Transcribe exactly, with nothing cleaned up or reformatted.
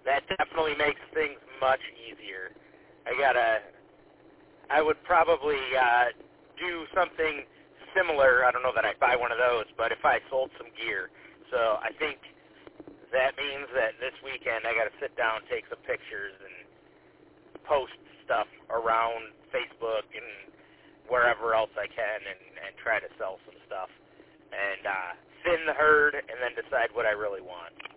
that definitely makes things much easier. I gotta, I would probably uh, do something similar. I don't know that I'd buy one of those, but if I sold some gear. So I think that means that this weekend I got to sit down, take some pictures, and post stuff around Facebook and wherever else I can, and, and try to sell some stuff and uh, thin the herd, and then decide what I really want.